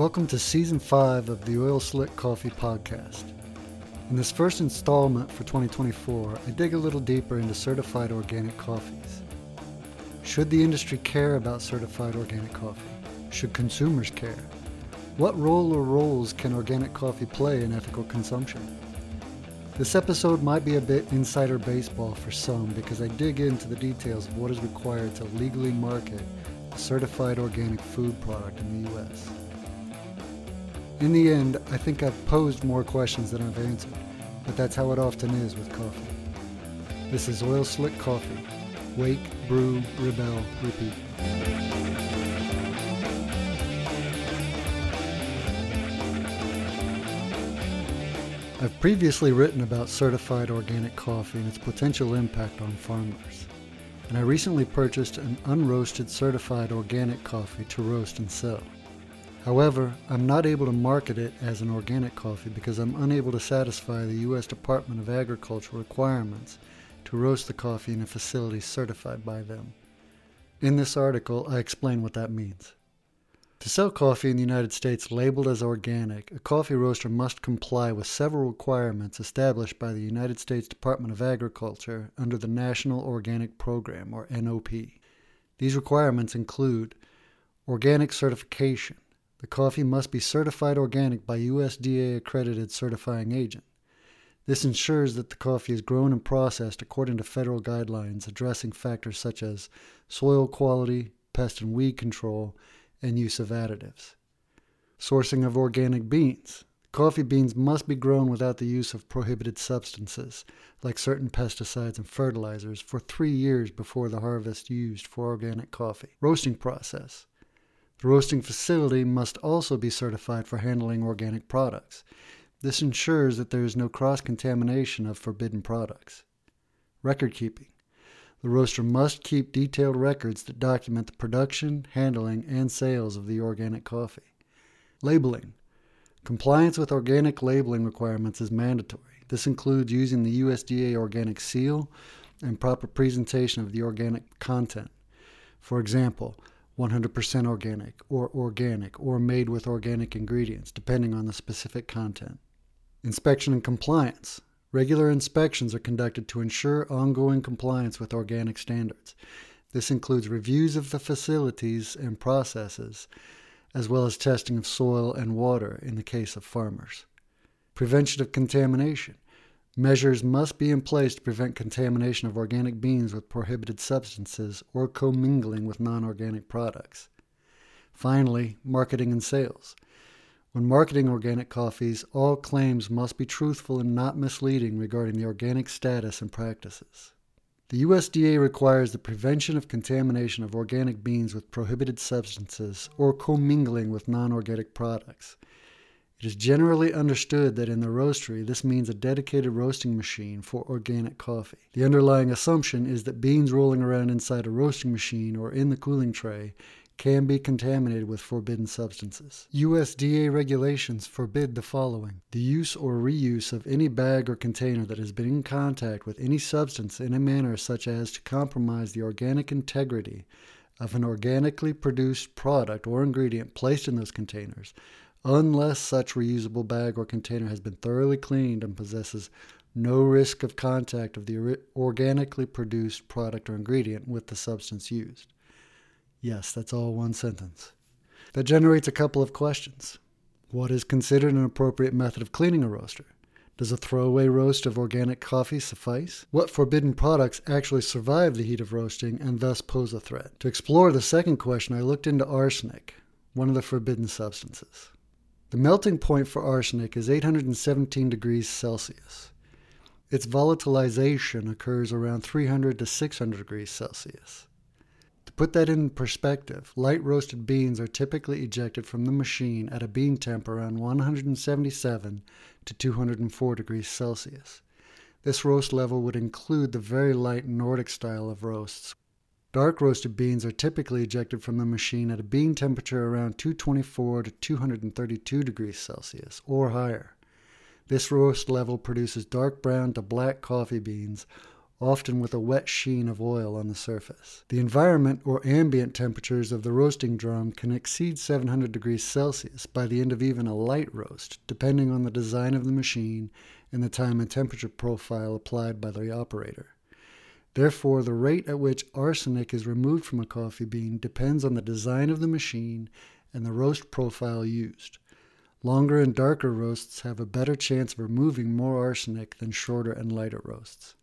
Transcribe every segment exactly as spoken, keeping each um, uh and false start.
Welcome to Season five of the Oil Slick Coffee Podcast. In this first installment for twenty twenty-four, I dig a little deeper into certified organic coffees. Should the industry care about certified organic coffee? Should consumers care? What role or roles can organic coffee play in ethical consumption? This episode might be a bit insider baseball for some because I dig into the details of what is required to legally market a certified organic food product in the U S. In the end, I think I've posed more questions than I've answered, but that's how it often is with coffee. This is Oil Slick Coffee. Wake, brew, rebel, repeat. I've previously written about certified organic coffee and its potential impact on farmers, and I recently purchased an unroasted certified organic coffee to roast and sell. However, I'm not able to market it as an organic coffee because I'm unable to satisfy the U S Department of Agriculture requirements to roast the coffee in a facility certified by them. In this article, I explain what that means. To sell coffee in the United States labeled as organic, a coffee roaster must comply with several requirements established by the United States Department of Agriculture under the National Organic Program, or N O P. These requirements include organic certification. The coffee must be certified organic by U S D A-accredited certifying agent. This ensures that the coffee is grown and processed according to federal guidelines addressing factors such as soil quality, pest and weed control, and use of additives. Sourcing of organic beans. Coffee beans must be grown without the use of prohibited substances, like certain pesticides and fertilizers, for three years before the harvest used for organic coffee. Roasting process. The roasting facility must also be certified for handling organic products. This ensures that there is no cross-contamination of forbidden products. Record keeping. The roaster must keep detailed records that document the production, handling, and sales of the organic coffee. Labeling. Compliance with organic labeling requirements is mandatory. This includes using the U S D A organic seal and proper presentation of the organic content. For example, one hundred percent organic, or organic, or made with organic ingredients, depending on the specific content. Inspection and compliance. Regular inspections are conducted to ensure ongoing compliance with organic standards. This includes reviews of the facilities and processes, as well as testing of soil and water in the case of farmers. Prevention of contamination. Measures must be in place to prevent contamination of organic beans with prohibited substances or commingling with non-organic products. Finally, marketing and sales. When marketing organic coffees, all claims must be truthful and not misleading regarding the organic status and practices. The U S D A requires the prevention of contamination of organic beans with prohibited substances or commingling with non-organic products. It is generally understood that in the roastery, this means a dedicated roasting machine for organic coffee. The underlying assumption is that beans rolling around inside a roasting machine or in the cooling tray can be contaminated with forbidden substances. U S D A regulations forbid the following: the use or reuse of any bag or container that has been in contact with any substance in a manner such as to compromise the organic integrity of an organically produced product or ingredient placed in those containers, unless such reusable bag or container has been thoroughly cleaned and possesses no risk of contact of the organically produced product or ingredient with the substance used. Yes, that's all one sentence. That generates a couple of questions. What is considered an appropriate method of cleaning a roaster? Does a throwaway roast of organic coffee suffice? What forbidden products actually survive the heat of roasting and thus pose a threat? To explore the second question, I looked into arsenic, one of the forbidden substances. The melting point for arsenic is eight hundred seventeen degrees Celsius. Its volatilization occurs around three hundred to six hundred degrees Celsius. To put that in perspective, light roasted beans are typically ejected from the machine at a bean temp around one hundred seventy-seven to two hundred four degrees Celsius. This roast level would include the very light Nordic style of roasts. Dark roasted beans are typically ejected from the machine at a bean temperature around two hundred twenty-four to two hundred thirty-two degrees Celsius or higher. This roast level produces dark brown to black coffee beans, often with a wet sheen of oil on the surface. The environment or ambient temperatures of the roasting drum can exceed seven hundred degrees Celsius by the end of even a light roast, depending on the design of the machine and the time and temperature profile applied by the operator. Therefore, the rate at which arsenic is removed from a coffee bean depends on the design of the machine and the roast profile used. Longer and darker roasts have a better chance of removing more arsenic than shorter and lighter roasts.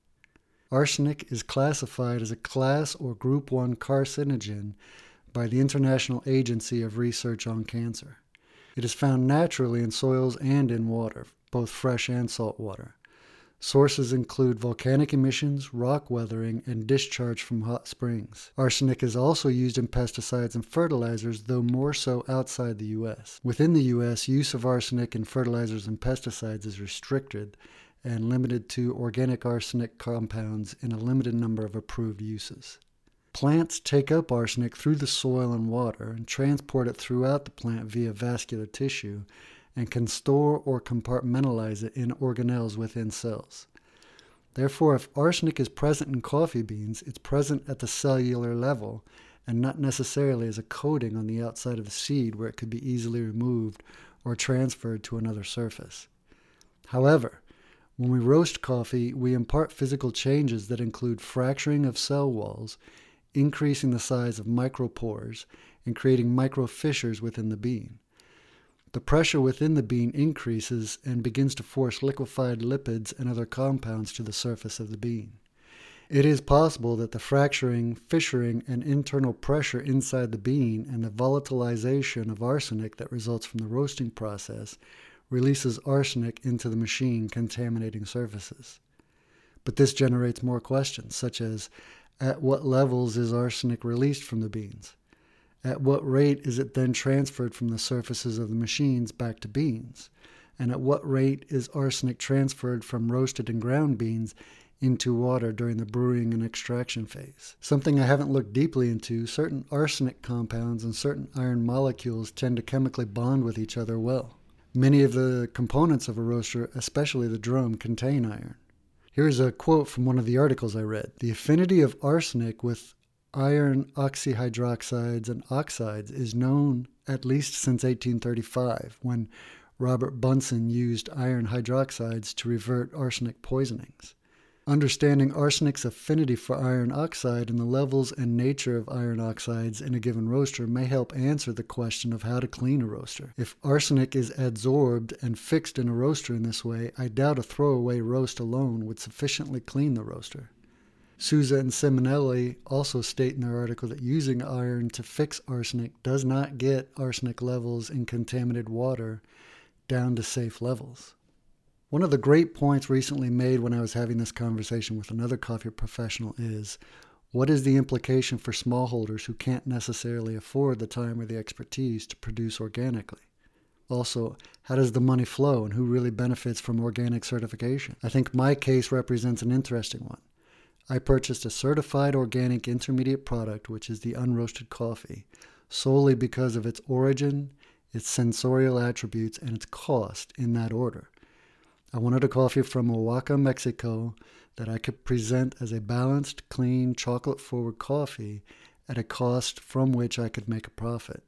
Arsenic is classified as a class or group one carcinogen by the International Agency of Research on Cancer. It is found naturally in soils and in water, both fresh and salt water. Sources include volcanic emissions, rock weathering, and discharge from hot springs. Arsenic is also used in pesticides and fertilizers, though more so outside the U S. Within the U S, use of arsenic in fertilizers and pesticides is restricted and limited to organic arsenic compounds in a limited number of approved uses. Plants take up arsenic through the soil and water and transport it throughout the plant via vascular tissue, and can store or compartmentalize it in organelles within cells. Therefore, if arsenic is present in coffee beans, it's present at the cellular level and not necessarily as a coating on the outside of the seed where it could be easily removed or transferred to another surface. However, when we roast coffee, we impart physical changes that include fracturing of cell walls, increasing the size of micropores, and creating microfissures within the bean. The pressure within the bean increases and begins to force liquefied lipids and other compounds to the surface of the bean. It is possible that the fracturing, fissuring, and internal pressure inside the bean and the volatilization of arsenic that results from the roasting process releases arsenic into the machine, contaminating surfaces. But this generates more questions, such as, at what levels is arsenic released from the beans? At what rate is it then transferred from the surfaces of the machines back to beans? And at what rate is arsenic transferred from roasted and ground beans into water during the brewing and extraction phase? Something I haven't looked deeply into, certain arsenic compounds and certain iron molecules tend to chemically bond with each other well. Many of the components of a roaster, especially the drum, contain iron. Here's a quote from one of the articles I read. The affinity of arsenic with iron oxyhydroxides and oxides is known at least since eighteen thirty-five, when Robert Bunsen used iron hydroxides to revert arsenic poisonings. Understanding arsenic's affinity for iron oxide and the levels and nature of iron oxides in a given roaster may help answer the question of how to clean a roaster. If arsenic is adsorbed and fixed in a roaster in this way, I doubt a throwaway roast alone would sufficiently clean the roaster. Souza and Simonelli also state in their article that using iron to fix arsenic does not get arsenic levels in contaminated water down to safe levels. One of the great points recently made when I was having this conversation with another coffee professional is, what is the implication for smallholders who can't necessarily afford the time or the expertise to produce organically? Also, how does the money flow and who really benefits from organic certification? I think my case represents an interesting one. I purchased a certified organic intermediate product, which is the unroasted coffee, solely because of its origin, its sensorial attributes, and its cost in that order. I wanted a coffee from Oaxaca, Mexico, that I could present as a balanced, clean, chocolate-forward coffee at a cost from which I could make a profit.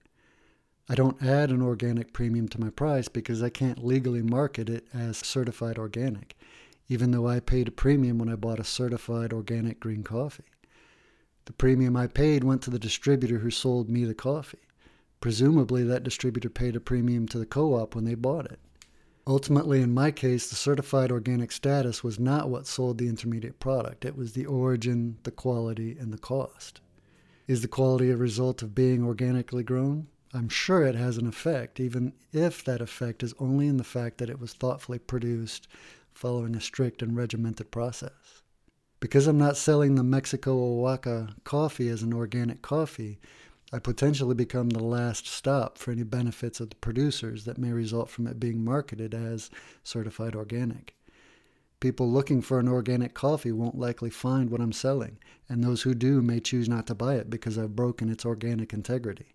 I don't add an organic premium to my price because I can't legally market it as certified organic, even though I paid a premium when I bought a certified organic green coffee. The premium I paid went to the distributor who sold me the coffee. Presumably, that distributor paid a premium to the co-op when they bought it. Ultimately, in my case, the certified organic status was not what sold the intermediate product. It was the origin, the quality, and the cost. Is the quality a result of being organically grown? I'm sure it has an effect, even if that effect is only in the fact that it was thoughtfully produced following a strict and regimented process. Because I'm not selling the Mexico Oaxaca coffee as an organic coffee, I potentially become the last stop for any benefits of the producers that may result from it being marketed as certified organic. People looking for an organic coffee won't likely find what I'm selling, and those who do may choose not to buy it because I've broken its organic integrity.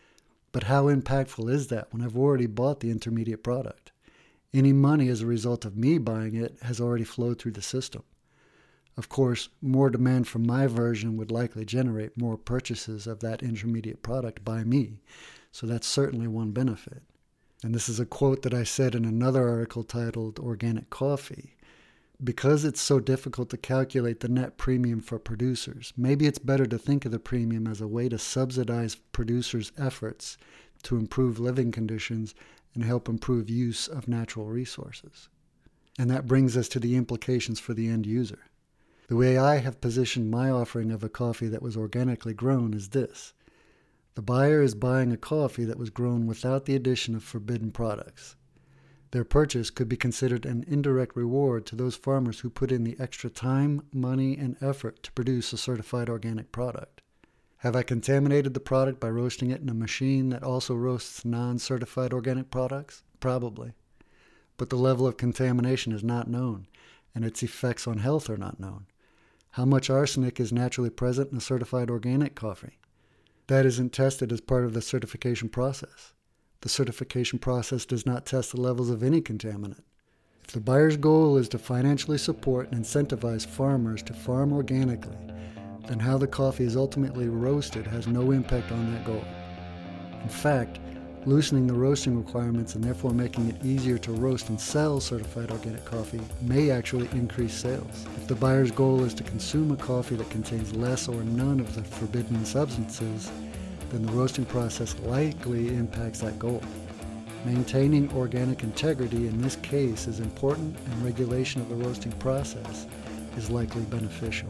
But how impactful is that when I've already bought the intermediate product? Any money as a result of me buying it has already flowed through the system. Of course, more demand for my version would likely generate more purchases of that intermediate product by me, so that's certainly one benefit. And this is a quote that I said in another article titled Organic Coffee. Because it's so difficult to calculate the net premium for producers, maybe it's better to think of the premium as a way to subsidize producers' efforts to improve living conditions and help improve use of natural resources. And that brings us to the implications for the end user. The way I have positioned my offering of a coffee that was organically grown is this. The buyer is buying a coffee that was grown without the addition of forbidden products. Their purchase could be considered an indirect reward to those farmers who put in the extra time, money, and effort to produce a certified organic product. Have I contaminated the product by roasting it in a machine that also roasts non-certified organic products? Probably. But the level of contamination is not known, and its effects on health are not known. How much arsenic is naturally present in a certified organic coffee? That isn't tested as part of the certification process. The certification process does not test the levels of any contaminant. If the buyer's goal is to financially support and incentivize farmers to farm organically, then how the coffee is ultimately roasted has no impact on that goal. In fact, loosening the roasting requirements and therefore making it easier to roast and sell certified organic coffee may actually increase sales. If the buyer's goal is to consume a coffee that contains less or none of the forbidden substances, then the roasting process likely impacts that goal. Maintaining organic integrity in this case is important, and regulation of the roasting process is likely beneficial.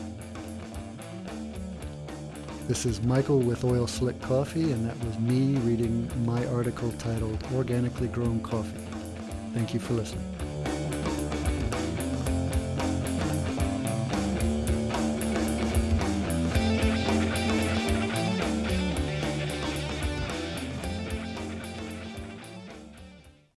This is Michael with Oil Slick Coffee, and that was me reading my article titled Organically Grown Coffee. Thank you for listening.